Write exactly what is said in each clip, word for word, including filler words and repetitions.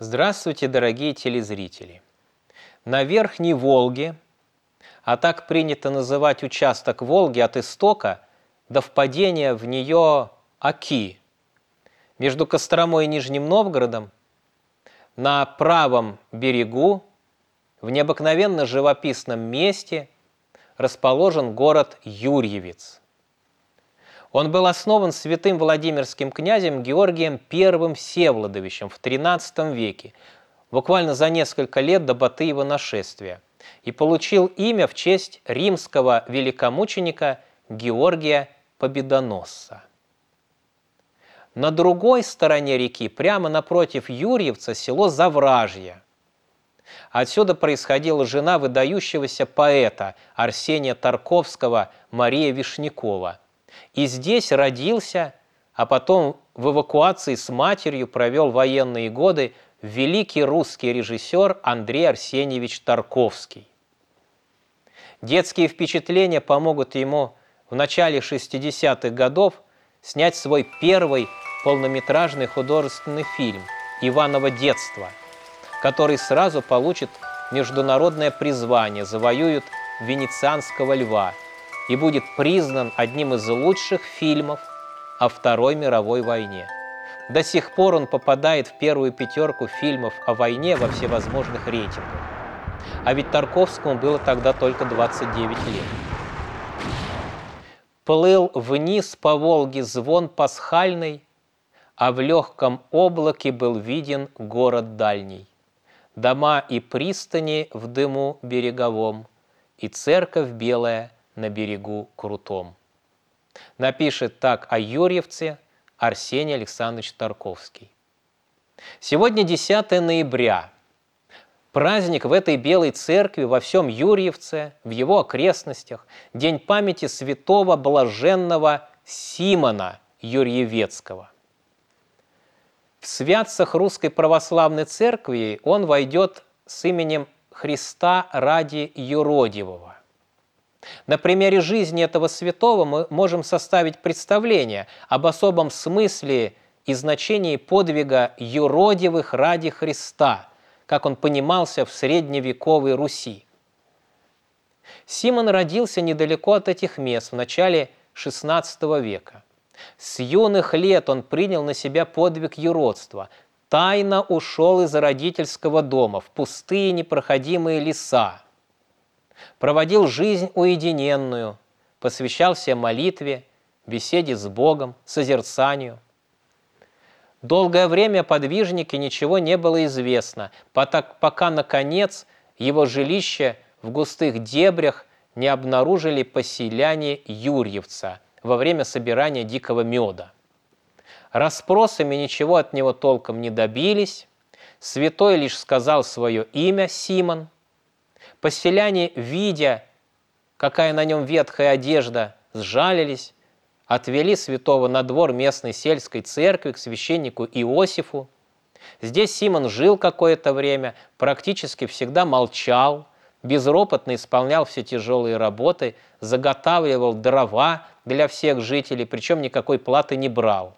Здравствуйте, дорогие телезрители! На Верхней Волге, а так принято называть участок Волги от истока до впадения в нее Оки, между Костромой и Нижним Новгородом, на правом берегу, в необыкновенно живописном месте, расположен город Юрьевец. Он был основан святым Владимирским князем Георгием Первым Всеволодовичем в тринадцатом веке, буквально за несколько лет до Батыева нашествия, и получил имя в честь римского великомученика Георгия Победоносца. На другой стороне реки, прямо напротив Юрьевца, село Завражье. Отсюда происходила жена выдающегося поэта Арсения Тарковского Мария Вишнякова. И здесь родился, а потом в эвакуации с матерью провел военные годы великий русский режиссер Андрей Арсеньевич Тарковский. Детские впечатления помогут ему в начале шестидесятых годов снять свой первый полнометражный художественный фильм «Иваново детство», который сразу получит международное призвание, завоюет Венецианского льва и будет признан одним из лучших фильмов о Второй мировой войне. До сих пор он попадает в первую пятерку фильмов о войне во всевозможных рейтингах. А ведь Тарковскому было тогда только двадцать девять лет. Плыл вниз по Волге звон пасхальный, а в легком облаке был виден город дальний. Дома и пристани в дыму береговом, и церковь белая на берегу крутом. Напишет так о Юрьевце Арсений Александрович Тарковский. Сегодня десятое ноября. Праздник в этой белой церкви во всем Юрьевце, в его окрестностях, день памяти святого блаженного Симона Юрьевецкого. В святцах Русской Православной Церкви он войдет с именем Христа ради юродивого. На примере жизни этого святого мы можем составить представление об особом смысле и значении подвига юродивых ради Христа, как он понимался в средневековой Руси. Симон родился недалеко от этих мест в начале шестнадцатого века. С юных лет он принял на себя подвиг юродства, тайно ушел из родительского дома в пустые непроходимые леса, проводил жизнь уединенную, посвящался молитве, беседе с Богом, созерцанию. Долгое время подвижнике ничего не было известно, пока, наконец, его жилище в густых дебрях не обнаружили поселяне Юрьевца во время собирания дикого меда. Расспросами ничего от него толком не добились, святой лишь сказал свое имя Симон. Поселяне, видя, какая на нем ветхая одежда, сжалились, отвели святого на двор местной сельской церкви к священнику Иосифу. Здесь Симон жил какое-то время, практически всегда молчал, безропотно исполнял все тяжелые работы, заготавливал дрова для всех жителей, причем никакой платы не брал.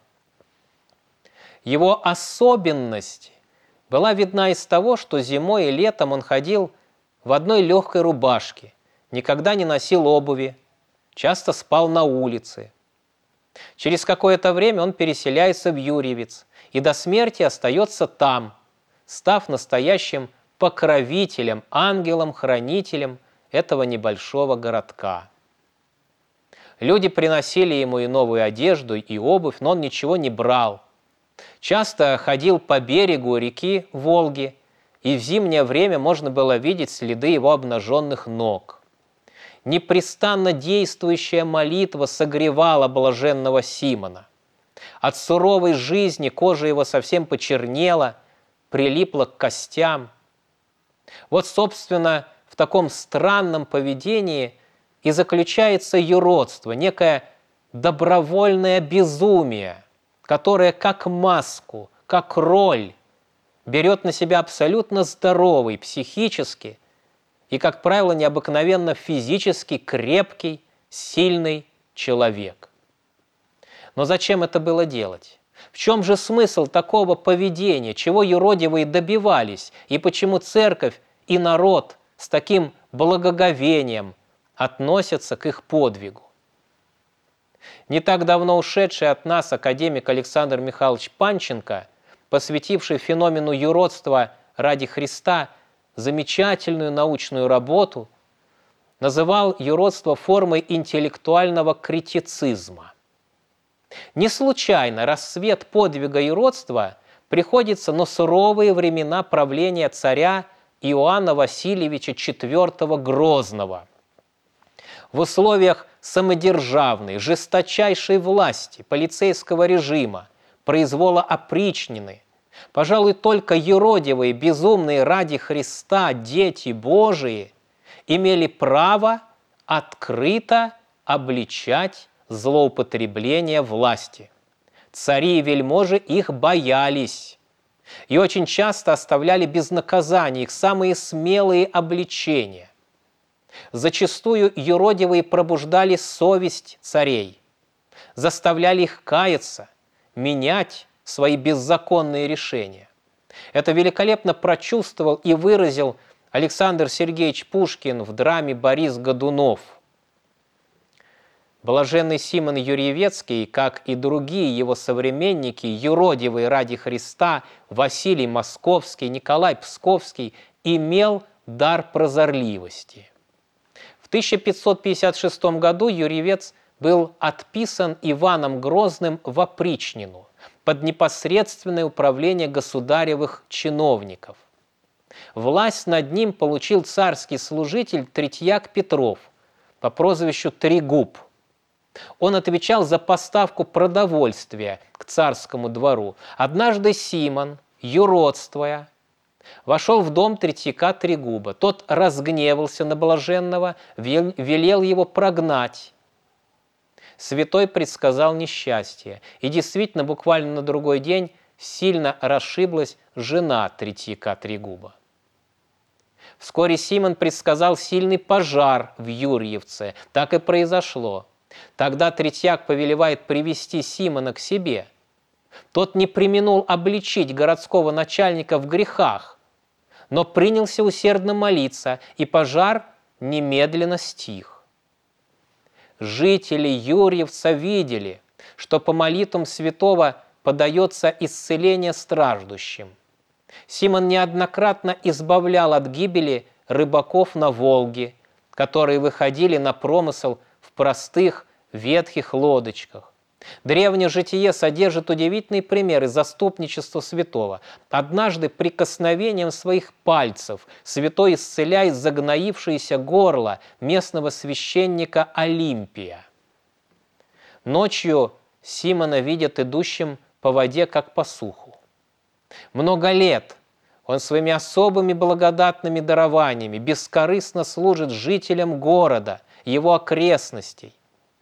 Его особенность была видна из того, что зимой и летом он ходил в одной легкой рубашке, никогда не носил обуви, часто спал на улице. Через какое-то время он переселяется в Юрьевец и до смерти остается там, став настоящим покровителем, ангелом-хранителем этого небольшого городка. Люди приносили ему и новую одежду, и обувь, но он ничего не брал. Часто ходил по берегу реки Волги, и в зимнее время можно было видеть следы его обнаженных ног. Непрестанно действующая молитва согревала блаженного Симона. От суровой жизни кожа его совсем почернела, прилипла к костям. Вот, собственно, в таком странном поведении и заключается юродство, некое добровольное безумие, которое как маску, как роль берет на себя абсолютно здоровый, психически и, как правило, необыкновенно физически крепкий, сильный человек. Но зачем это было делать? В чем же смысл такого поведения, чего юродивые добивались, и почему церковь и народ с таким благоговением относятся к их подвигу? Не так давно ушедший от нас академик Александр Михайлович Панченко, посвятивший феномену юродства ради Христа замечательную научную работу, называл юродство формой интеллектуального критицизма. Не случайно расцвет подвига юродства приходится на суровые времена правления царя Иоанна Васильевича четвёртого Грозного. В условиях самодержавной, жесточайшей власти, полицейского режима, произвола опричнины, пожалуй, только юродивые, безумные ради Христа дети Божии имели право открыто обличать злоупотребление власти. Цари и вельможи их боялись и очень часто оставляли без наказания их самые смелые обличения. Зачастую юродивые пробуждали совесть царей, заставляли их каяться, менять свои беззаконные решения. Это великолепно прочувствовал и выразил Александр Сергеевич Пушкин в драме «Борис Годунов». Блаженный Симон Юрьевецкий, как и другие его современники, юродивые ради Христа, Василий Московский, Николай Псковский, имел дар прозорливости. В тысяча пятьсот пятьдесят шестом году Юрьевец был отписан Иваном Грозным в опричнину под непосредственное управление государевых чиновников. Власть над ним получил царский служитель Третьяк Петров по прозвищу Трегуб. Он отвечал за поставку продовольствия к царскому двору. Однажды Симон, юродствуя, вошел в дом Третьяка Трегуба. Тот разгневался на блаженного, велел его прогнать. Святой предсказал несчастье, и действительно буквально на другой день сильно расшиблась жена Третьяка Трегуба. Вскоре Симон предсказал сильный пожар в Юрьевце. Так и произошло. Тогда Третьяк повелевает привести Симона к себе. Тот не преминул обличить городского начальника в грехах, но принялся усердно молиться, и пожар немедленно стих. Жители Юрьевца видели, что по молитвам святого подается исцеление страждущим. Симон неоднократно избавлял от гибели рыбаков на Волге, которые выходили на промысел в простых ветхих лодочках. Древнее житие содержит удивительные примеры заступничества святого. Однажды прикосновением своих пальцев святой исцеляет загноившееся горло местного священника Олимпия. Ночью Симона видят идущим по воде, как по суху. Много лет он своими особыми благодатными дарованиями бескорыстно служит жителям города, его окрестностей.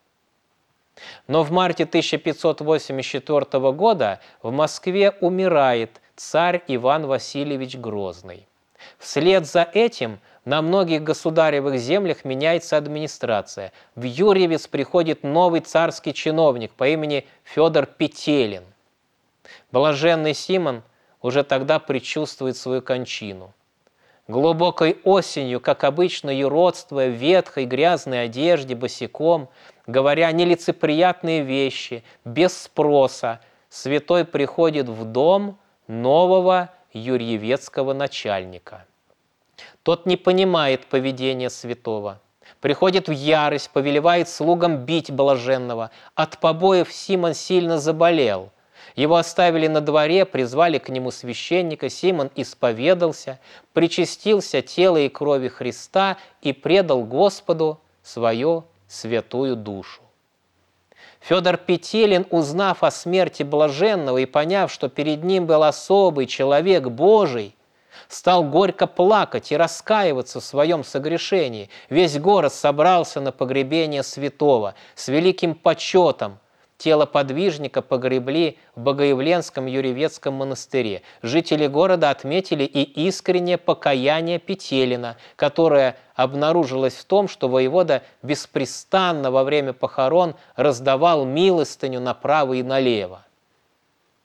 Но в марте тысяча пятьсот восемьдесят четвёртого года в Москве умирает царь Иван Васильевич Грозный. Вслед за этим на многих государевых землях меняется администрация. В Юрьевец приходит новый царский чиновник по имени Федор Петелин. Блаженный Симон уже тогда предчувствует свою кончину. Глубокой осенью, как обычно, юродствуя в ветхой грязной одежде, босиком, говоря нелицеприятные вещи, без спроса, святой приходит в дом нового юрьевецкого начальника. Тот не понимает поведения святого, приходит в ярость, повелевает слугам бить блаженного. От побоев Симон сильно заболел. Его оставили на дворе, призвали к нему священника. Симон исповедался, причастился тела и крови Христа и предал Господу свою святую душу. Федор Петелин, узнав о смерти блаженного и поняв, что перед ним был особый человек Божий, стал горько плакать и раскаиваться в своем согрешении. Весь город собрался на погребение святого. С великим почетом тело подвижника погребли в Богоявленском Юрьевецком монастыре. Жители города отметили и искреннее покаяние Петелина, которое обнаружилось в том, что воевода беспрестанно во время похорон раздавал милостыню направо и налево.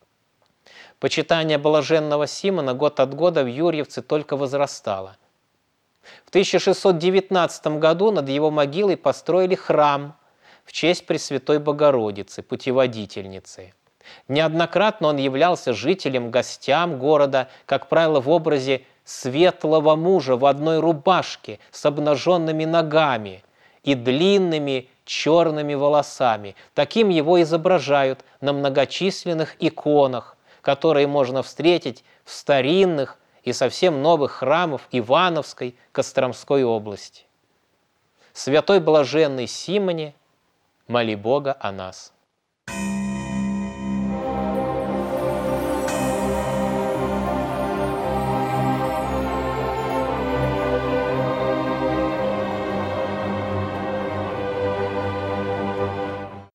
Почитание блаженного Симона год от года в Юрьевце только возрастало. В тысяча шестьсот девятнадцатом году над его могилой построили храм в честь Пресвятой Богородицы, путеводительницы. Неоднократно он являлся жителям, гостям города, как правило, в образе светлого мужа в одной рубашке с обнаженными ногами и длинными черными волосами. Таким его изображают на многочисленных иконах, которые можно встретить в старинных и совсем новых храмах Ивановской, Костромской области. Святой блаженный Симоне, моли Бога о нас.